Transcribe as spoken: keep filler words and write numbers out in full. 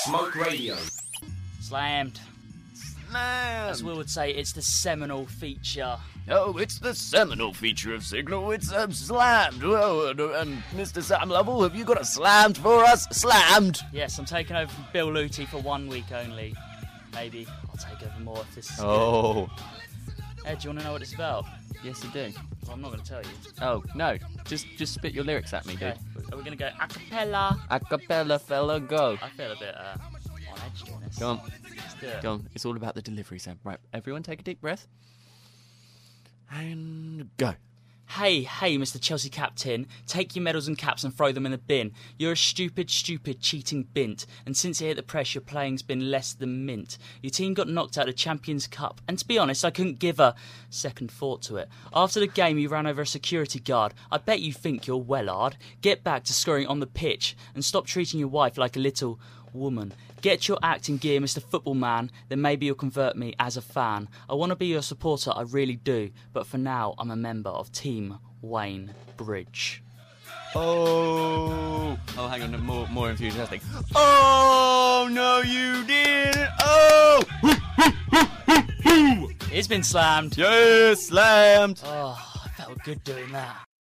Smoke Radio. Slammed. Man. As we would say, it's the seminal feature. Oh, it's the seminal feature of Signal. It's um, slammed. Oh, and, and Mister Sam Lovell, have you got a slammed for us? Slammed. Yes, I'm taking over from Bill Luty for one week only. Maybe I'll take over more if this is Oh. good. Ed, do you want to know what it's about? Yes, I do. Well, I'm not going to tell you. Oh, no. Just just spit your lyrics at me, Okay. dude. Are we going to go a cappella? A cappella, fella, go. I feel a bit uh, on edge doing this. Go on. Let's do it. Go on. It's all about the delivery, Sam. Right, everyone take a deep breath. And go. Hey, hey, Mister Chelsea captain, take your medals and caps and throw them in the bin. You're a stupid, stupid, cheating bint, and since you hit the press, your playing's been less than mint. Your team got knocked out of the Champions Cup, and to be honest, I couldn't give a second thought to it. After the game, you ran over a security guard. I bet you think you're well-hard. Get back to scoring on the pitch, and stop treating your wife like a little woman. Get your act in gear, Mister Football Man, then maybe you'll convert me as a fan. I want to be your supporter, I really do, but for now, I'm a member of Team Wayne Bridge. Oh. Oh, hang on. More, more enthusiastic. Oh, no, you didn't. Oh. It's been slammed. Yes, slammed. Oh, I felt good doing that.